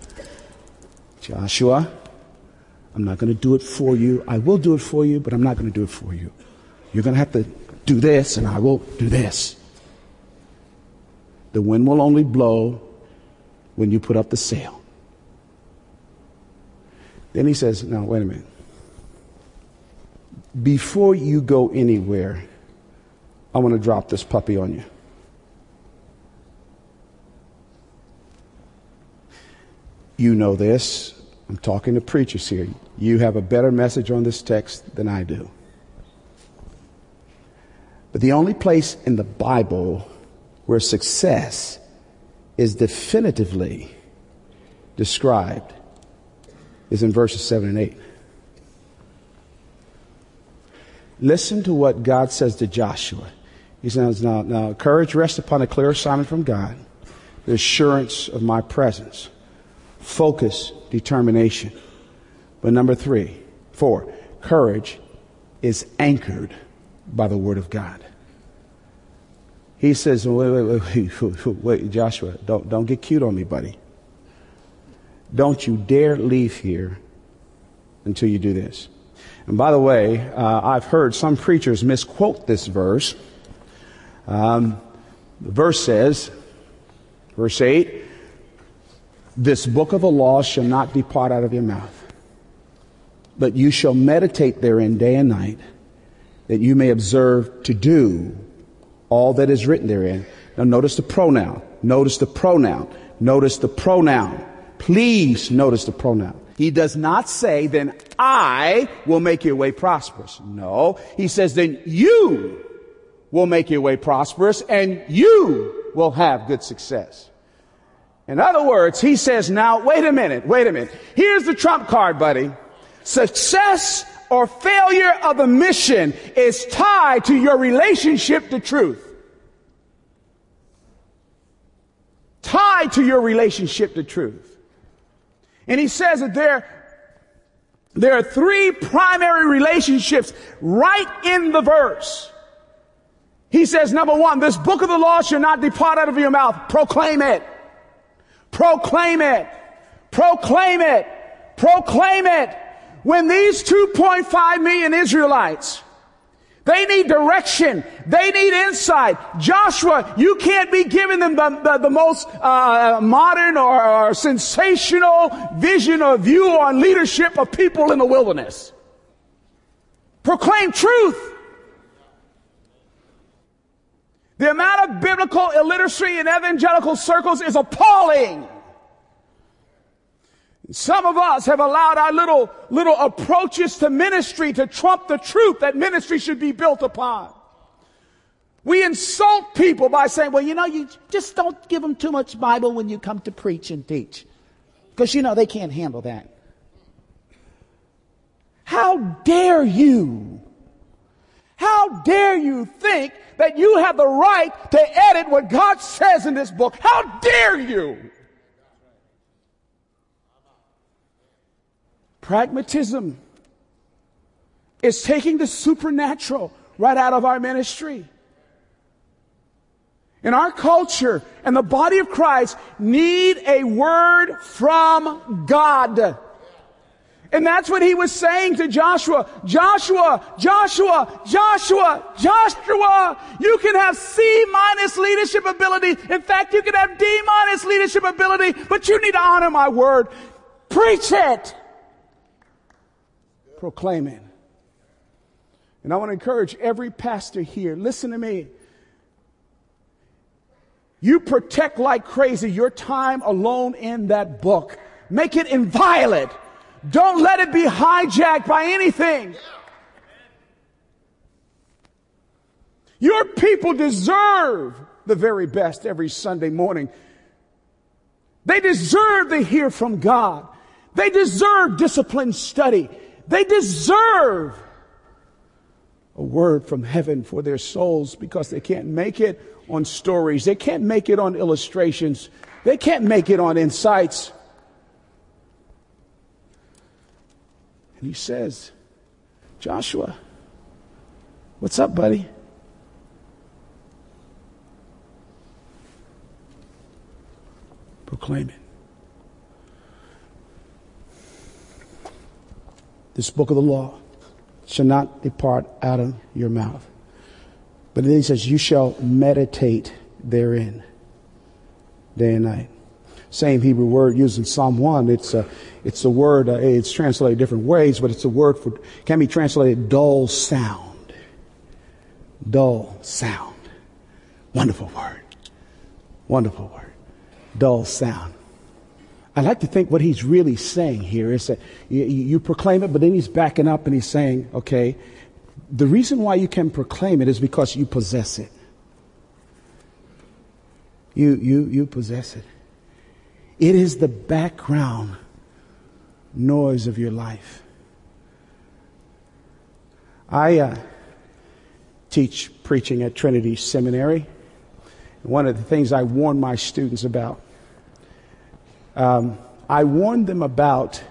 Joshua, I'm not going to do it for you. I will do it for you, but I'm not going to do it for you. You're going to have to do this, and I will do this. The wind will only blow when you put up the sail. Then he says, now, wait a minute. Before you go anywhere, I want to drop this puppy on you. You know this. I'm talking to preachers here. You have a better message on this text than I do. But the only place in the Bible where success is definitively described is in verses 7 and 8. Listen to what God says to Joshua. He says, now courage rests upon a clear assignment from God, the assurance of my presence, focus, determination. But number 4, courage is anchored by the word of God. He says, wait, Joshua, don't get cute on me, buddy. Don't you dare leave here until you do this. And by the way, I've heard some preachers misquote this verse. The verse says, verse 8, This book of the law shall not depart out of your mouth, but you shall meditate therein day and night, that you may observe to do all that is written therein. Now notice the pronoun. Notice the pronoun. Notice the pronoun. Please notice the pronoun. He does not say, then I will make your way prosperous. No. He says, then you will make your way prosperous and you will have good success. In other words, he says, now, wait a minute. Here's the trump card, buddy. Success or failure of the mission is tied to your relationship to truth. Tied to your relationship to truth. And he says that there are three primary relationships right in the verse. He says, number one, this book of the law shall not depart out of your mouth. Proclaim it. Proclaim it. Proclaim it. Proclaim it. When these 2.5 million Israelites, they need direction. They need insight. Joshua, you can't be giving them the most modern or sensational vision or view on leadership of people in the wilderness. Proclaim truth. The amount of biblical illiteracy in evangelical circles is appalling. Some of us have allowed our little approaches to ministry to trump the truth that ministry should be built upon. We insult people by saying, well, you just don't give them too much Bible when you come to preach and teach. Because, they can't handle that. How dare you? How dare you think that you have the right to edit what God says in this book? How dare you? Pragmatism is taking the supernatural right out of our ministry. And our culture and the body of Christ need a word from God. And that's what he was saying to Joshua. Joshua, you can have C- leadership ability. In fact, you can have D- leadership ability, but you need to honor my word. Preach it. Proclaim it. And I want to encourage every pastor here, listen to me. You protect like crazy your time alone in that book. Make it inviolate. Don't let it be hijacked by anything. Your people deserve the very best every Sunday morning. They deserve to hear from God. They deserve disciplined study. They deserve a word from heaven for their souls because they can't make it on stories. They can't make it on illustrations. They can't make it on insights. And he says, Joshua, what's up, buddy? Proclaim it. This book of the law shall not depart out of your mouth. But then he says, you shall meditate therein day and night. Same Hebrew word used in Psalm 1. It's a word, it's translated different ways, but it's a word for, can be translated dull sound. Dull sound. Wonderful word. Wonderful word. Dull sound. I like to think what he's really saying here is that you proclaim it, but then he's backing up and he's saying, okay, the reason why you can proclaim it is because you possess it. You possess it. It is the background noise of your life. I teach preaching at Trinity Seminary. One of the things I warn my students about, I warn them about,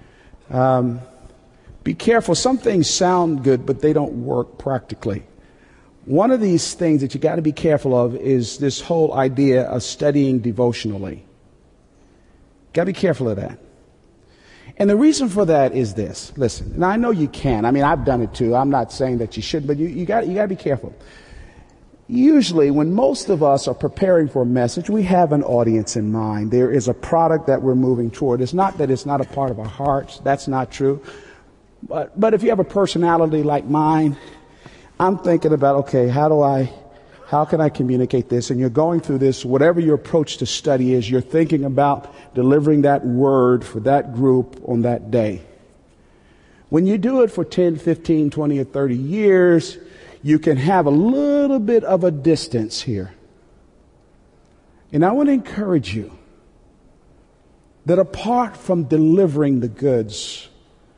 be careful. Some things sound good, but they don't work practically. One of these things that you got to be careful of is this whole idea of studying devotionally. Got to be careful of that. And the reason for that is this. Listen, and I know you can. I mean, I've done it too. I'm not saying that you should, but you got to be careful. Usually, when most of us are preparing for a message, we have an audience in mind. There is a product that we're moving toward. It's not that it's not a part of our hearts. That's not true. But if you have a personality like mine, I'm thinking about, okay, how can I communicate this? And you're going through this, whatever your approach to study is, you're thinking about delivering that word for that group on that day. When you do it for 10, 15, 20, or 30 years, you can have a little bit of a distance here. And I want to encourage you that apart from delivering the goods,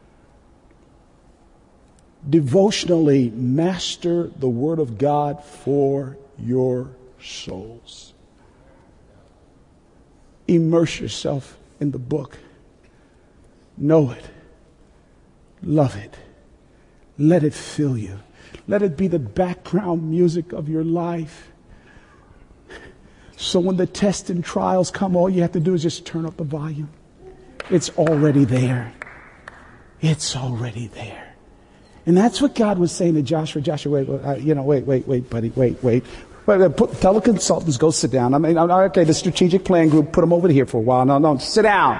devotionally master the Word of God for your souls. Immerse yourself in the book. Know it. Love it. Let it fill you. Let it be the background music of your life. So when the tests and trials come, all you have to do is just turn up the volume. It's already there. It's already there. And that's what God was saying to Joshua. Joshua, wait, buddy, wait. Tell the consultants, go sit down. Okay, the strategic plan group, put them over here for a while. No, sit down.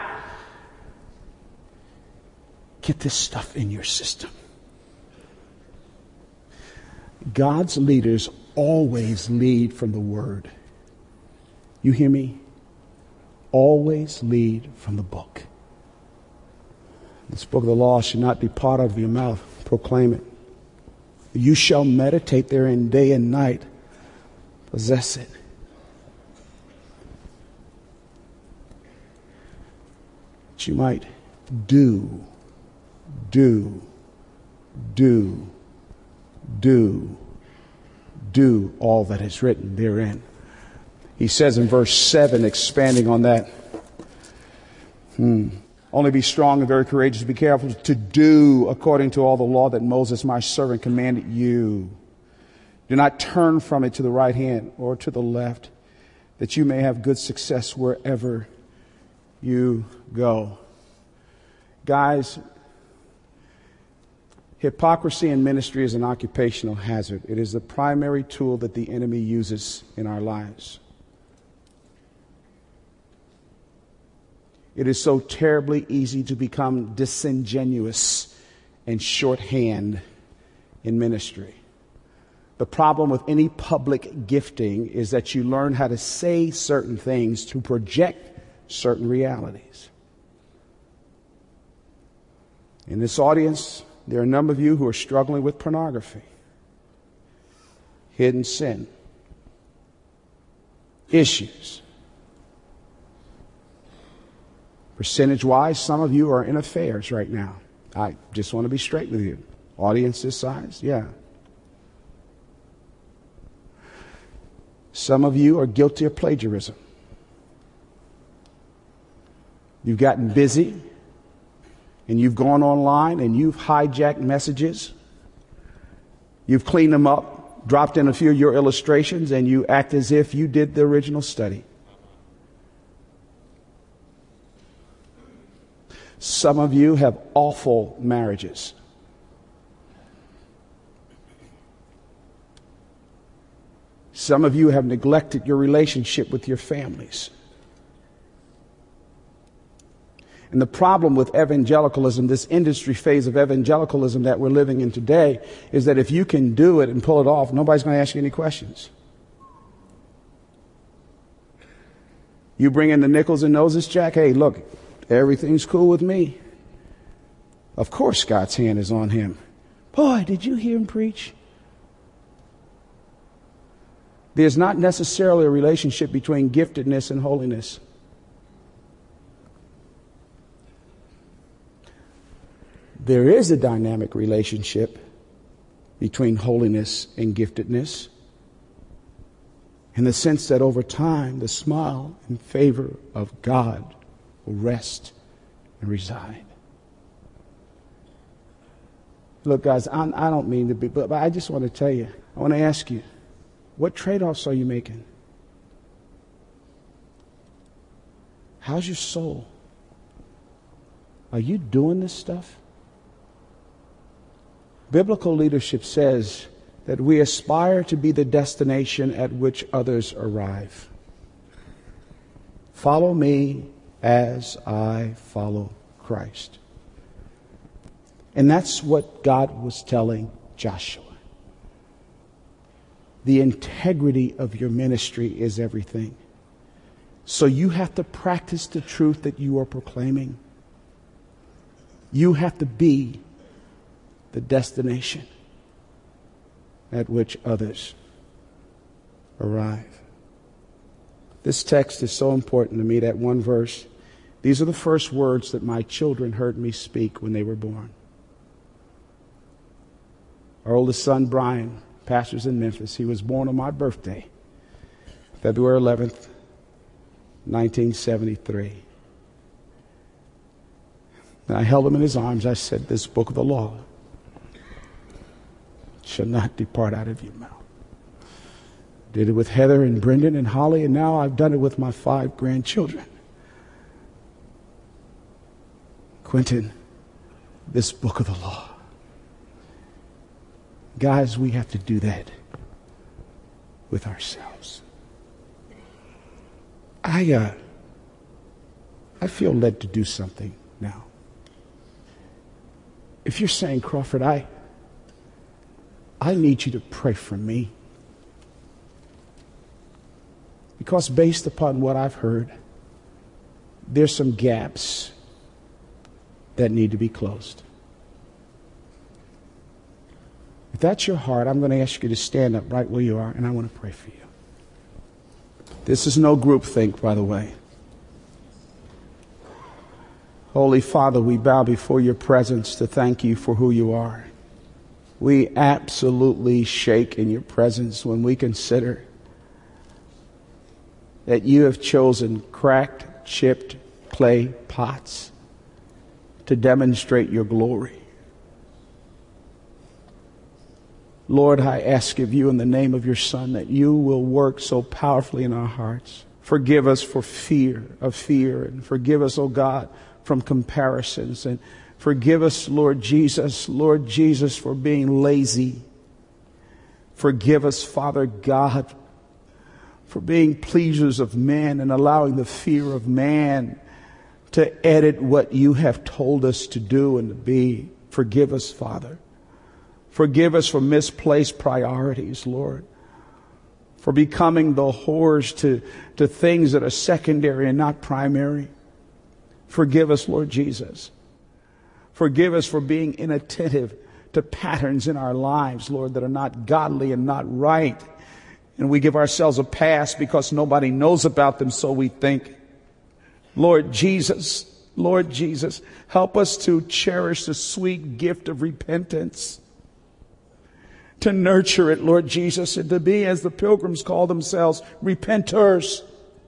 Get this stuff in your system. God's leaders always lead from the Word. You hear me? Always lead from the book. This book of the law should not depart out of your mouth. Proclaim it. You shall meditate therein day and night. Possess it. That you might do all that is written therein. He says in verse 7, expanding on that, only be strong and very courageous. Be careful to do according to all the law that Moses, my servant, commanded you. Do not turn from it to the right hand or to the left, that you may have good success wherever you go. Guys, hypocrisy in ministry is an occupational hazard. It is the primary tool that the enemy uses in our lives. It is so terribly easy to become disingenuous and shorthand in ministry. The problem with any public gifting is that you learn how to say certain things to project certain realities. In this audience, there are a number of you who are struggling with pornography, hidden sin, issues. Percentage-wise, some of you are in affairs right now. I just want to be straight with you. Audience this size, yeah. Some of you are guilty of plagiarism. You've gotten busy, and you've gone online, and you've hijacked messages. You've cleaned them up, dropped in a few of your illustrations, and you act as if you did the original study. Some of you have awful marriages. Some of you have neglected your relationship with your families. And the problem with evangelicalism, this industry phase of evangelicalism that we're living in today, is that if you can do it and pull it off, nobody's going to ask you any questions. You bring in the nickels and noses, Jack. Hey, look, everything's cool with me. Of course God's hand is on him. Boy, did you hear him preach? There's not necessarily a relationship between giftedness and holiness. There is a dynamic relationship between holiness and giftedness, in the sense that over time the smile and favor of God will rest and reside. Look, guys, I don't mean to be, but I just want to tell you, I want to ask you, what trade-offs are you making? How's your soul? Are you doing this stuff? Biblical leadership says that we aspire to be the destination at which others arrive. Follow me as I follow Christ. And that's what God was telling Joshua. The integrity of your ministry is everything. So you have to practice the truth that you are proclaiming. You have to be the destination at which others arrive. This text is so important to me, that one verse. These are the first words that my children heard me speak when they were born. Our oldest son, Brian, pastors in Memphis. He was born on my birthday, February 11th, 1973. And I held him in his arms. I said, this book of the law shall not depart out of your mouth. Did it with Heather and Brendan and Holly, and now I've done it with my 5 grandchildren. Quentin, this book of the law. Guys, we have to do that with ourselves. I feel led to do something now. If you're saying, Crawford, I need you to pray for me. Because based upon what I've heard, there's some gaps that need to be closed. If that's your heart, I'm going to ask you to stand up right where you are, and I want to pray for you. This is no groupthink, by the way. Holy Father, we bow before your presence to thank you for who you are. We absolutely shake in your presence when we consider that you have chosen cracked, chipped clay pots to demonstrate your glory. Lord, I ask of you in the name of your Son that you will work so powerfully in our hearts. Forgive us for fear, and forgive us, oh God, from comparisons, and forgive us, Lord Jesus, for being lazy. Forgive us, Father God, for being pleasers of men and allowing the fear of man to edit what you have told us to do and to be. Forgive us, Father. Forgive us for misplaced priorities, Lord. For becoming the whores to things that are secondary and not primary. Forgive us, Lord Jesus. Forgive us for being inattentive to patterns in our lives, Lord, that are not godly and not right. And we give ourselves a pass because nobody knows about them, so we think. Lord Jesus, help us to cherish the sweet gift of repentance. To nurture it, Lord Jesus, and to be, as the pilgrims call themselves, repenters.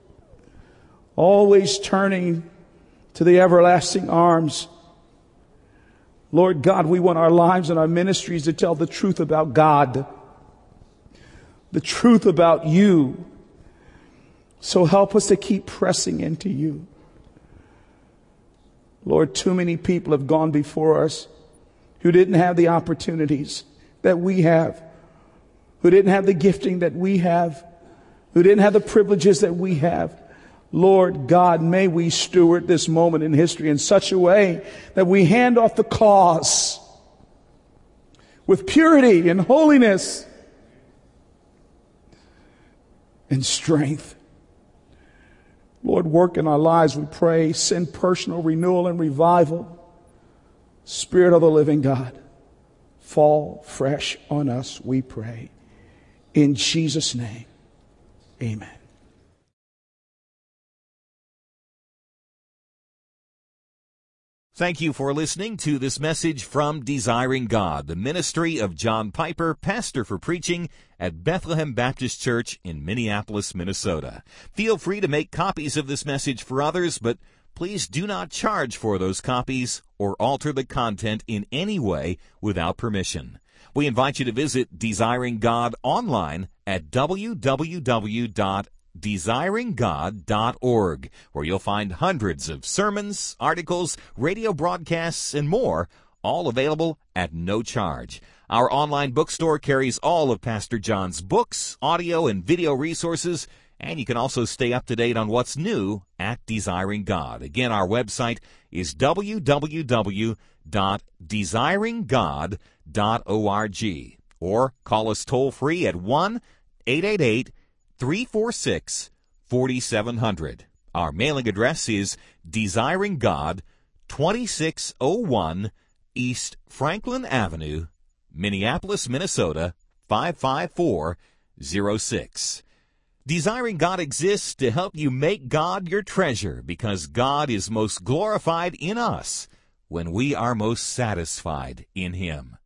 Always turning to the everlasting arms. Lord God, we want our lives and our ministries to tell the truth about God. The truth about you. So help us to keep pressing into you. Lord, too many people have gone before us who didn't have the opportunities that we have, who didn't have the gifting that we have, who didn't have the privileges that we have. Lord God, may we steward this moment in history in such a way that we hand off the cause with purity and holiness and strength. Lord, work in our lives, we pray. Send personal renewal and revival. Spirit of the living God, fall fresh on us, we pray. In Jesus' name, amen. Thank you for listening to this message from Desiring God, the ministry of John Piper, pastor for preaching at Bethlehem Baptist Church in Minneapolis, Minnesota. Feel free to make copies of this message for others, but please do not charge for those copies or alter the content in any way without permission. We invite you to visit Desiring God online at www.desiringgod.org, where you'll find hundreds of sermons, articles, radio broadcasts, and more, all available at no charge. Our online bookstore carries all of Pastor John's books, audio, and video resources, and you can also stay up to date on what's new at Desiring God. Again, our website is www.desiringgod.org, or call us toll-free at 1-888-346-4700. Our mailing address is Desiring God, 2601 East Franklin Avenue, Minneapolis, Minnesota, 55406. Desiring God exists to help you make God your treasure, because God is most glorified in us when we are most satisfied in Him.